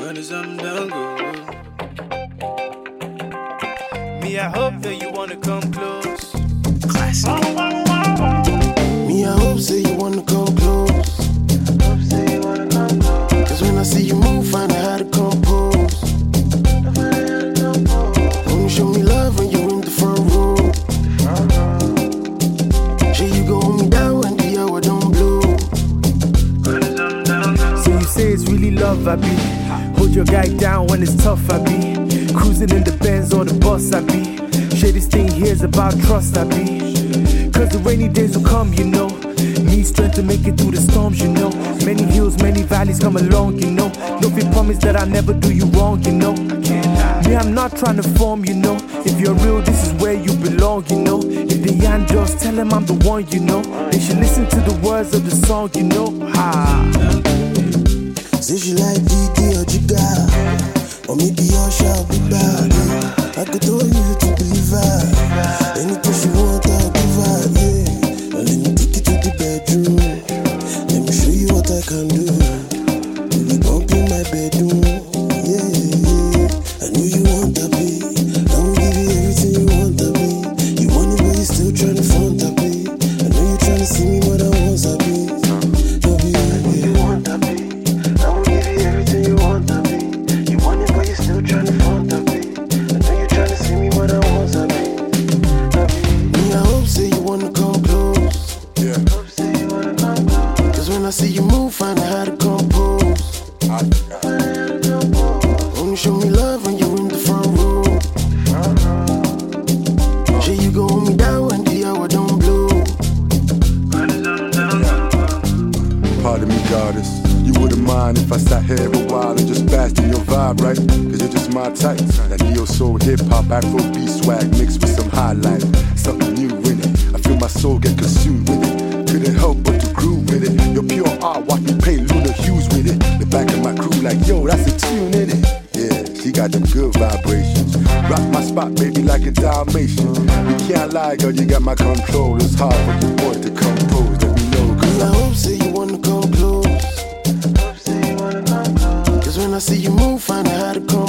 When it's I'm done, go. Me, I hope that you wanna come close. Classic. Me, I hope say you wanna come close. Cause when I see you move, find out how to compose. Only show me love when you're in the front row. Sure you go hold me down when the hour don't blow. So you say it's really love, I be. Hold your guy down when it's tough, I be. Cruising in the Benz or the bus, I be. Share this thing here's about trust, I be. Cause the rainy days will come, you know. Need strength to make it through the storms, you know. Many hills, many valleys come along, you know. No fit promise that I'll never do you wrong, you know. Me, I'm not trying to form, you know. If you're real, this is where you belong, you know. If they ain't just tell them I'm the one, you know. They should listen to the words of the song, you know. Say she like DD or Jiga, or maybe your shall be bad. I could tell you to believe her. Anything she want, I'll give her. Yeah. Now let me take you to the bedroom. Let me show you what I can do. We bump in my bedroom. Yeah, yeah. I know you want to be. I will give you everything you want to be. You want it, but you still trying to front to be. I know you're trying to see me, but I want to be. You want to be. I will give you everything you want to be. You want it, but you still trying to front to be. I know you're trying to see me, but I want to be. Me, I hope say you wanna come close. Yeah. Hope say you wanna come close. Cause when I see you move, find out how to compose. Only show me love when you're in the front row. Sure you go hold me down when the hour don't blow. Pardon me, goddess. You wouldn't mind if I sat here a while and just basked in your vibe, right? Cause you're just my type. That neo soul, hip hop, Afro beat swag mixed with some highlight. Something new in it. I feel my soul get consumed with it. Couldn't help but to groove with it. Your pure art, watch me paint lunar hues with it. The back of my crew like, yo, that's a tune in it. Yeah, she got them good vibrations. Rock my spot, baby, like a Dalmatian. You can't lie, girl, you got my control. It's hard for your boy to compose. Let me know, Me, cause I hope say you wanna come close. Cause when I see you move, find out how to compose.